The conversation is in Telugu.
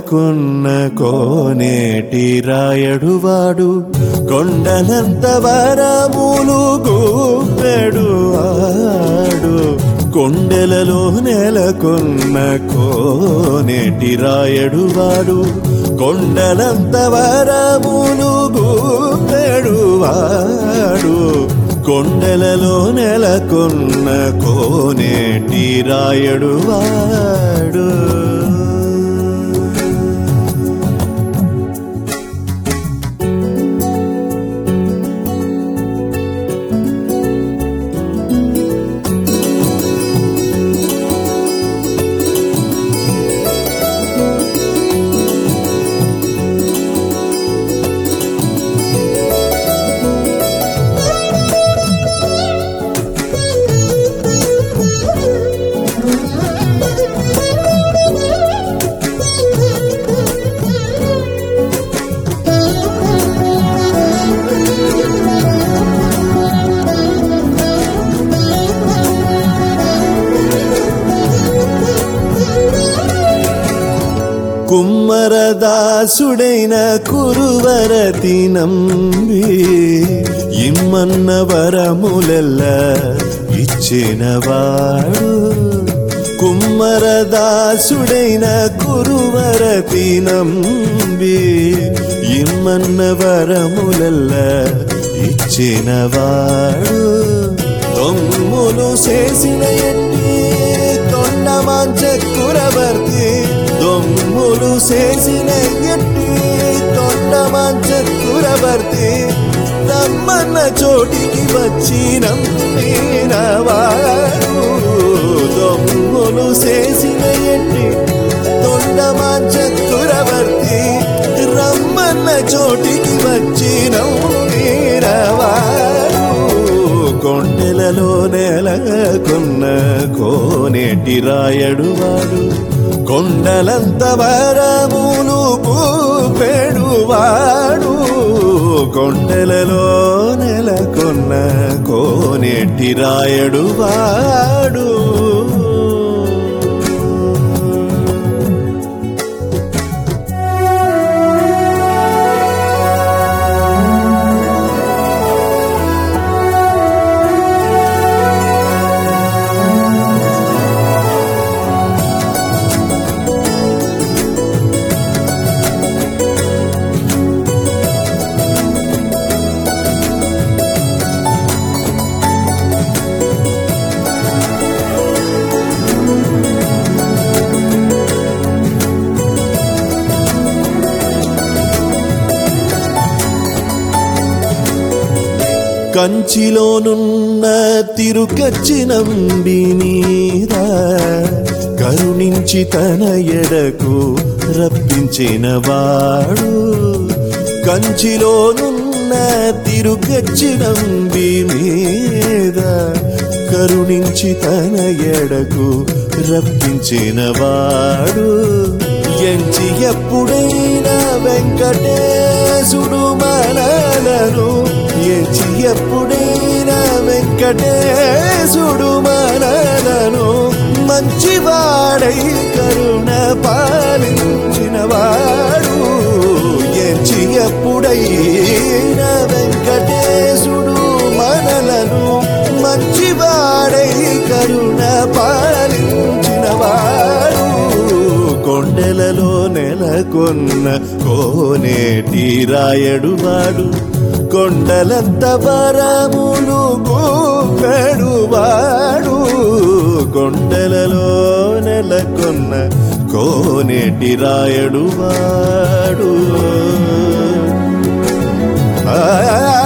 నెలకొన్న కోనేటి రాయడువాడు కొండలంత వరములు గూపెడువాడు కొండలలో నెలకొన్న కోనేటి రాయడువాడు కొండలంత వరములు గూపెడువాడు కొండలలో నెలకొన్న కోనేటి రాయడువాడు కుమ్మరదాసుడైన కురువరతి నంబి ఇమ్మన్న వరములెల్ల ఇచ్చినవాడు కుమ్మరదాసుడైన కురువరతి నంబి ఇమ్మన్న వరములెల్ల ఇచ్చినవాడు దొమ్ములు చేసిన ఎట్టి తొండమాంచకురవర్తి దొమ్ములు చేసిన ఎట్టి తొండమాంచకురవర్తి రమ్మన్న చోటికి వచ్చి నమ్మినవాడు దొమ్ములు చేసిన ఎట్టి తొండమాంచకురవర్తి రమ్మన్న చోటికి వచ్చి నమ్మినవాడు కొండలలో నెలకొన్న కోనేటి రాయడువాడు కొండలంత వరములు గూపెడువాడు కొండలలో నెలకొన్న కోనేటి రాయడువాడు కంచిలోనున్న తిరుకచ్చినంబి మీద కరుణించి తన ఎడకు రప్పించినవాడు కంచిలోనున్న తిరుకచ్చినంబి మీద కరుణించి తన ఎడకు రప్పించినవాడు ఎంచి ఎప్పుడైనా వెంకటేశుడు మనలను ఎంచి ఎప్పుడైనా వెంకటేశుడు మనలను మంచివాడై కరుణ పాలించినవాడు ఎంచి ఎప్పుడైనా వెంకటేశుడు మనలను మంచివాడై కరుణ పాలించినవాడు కొండలలో నెలకొన్న కోనేటి రాయడువాడు కొండలంత వరములు గూపెడువాడు కొండలలో నెలకొన్న కోనేటి రాయడువాడు